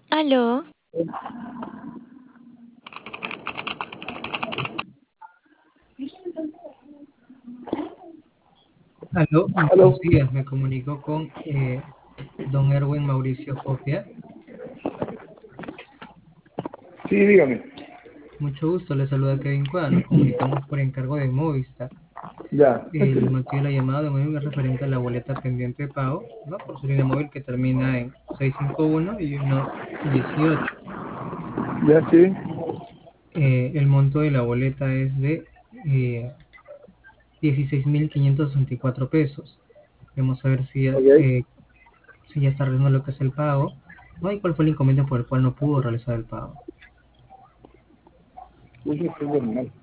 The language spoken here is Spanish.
Aló, Aló, Aló. buenos días. Me comunico con don Erwin Mauricio Jofia. Sí, dígame. Mucho gusto, le saluda Kevin Cuadra. Nos comunicamos por encargo de Movistar. Ya, El motivo de la llamada, don Erwin, es referente a la boleta pendiente de pago, ¿no? Por su línea móvil que termina en 651 y 118. ya sí. El monto de la boleta es de 16.564 pesos. Queremos saber Ok. si ya está realizando lo que es el pago, ¿no? Y cuál fue el inconveniente por el cual no pudo realizar el pago. Uy, sí, es normal.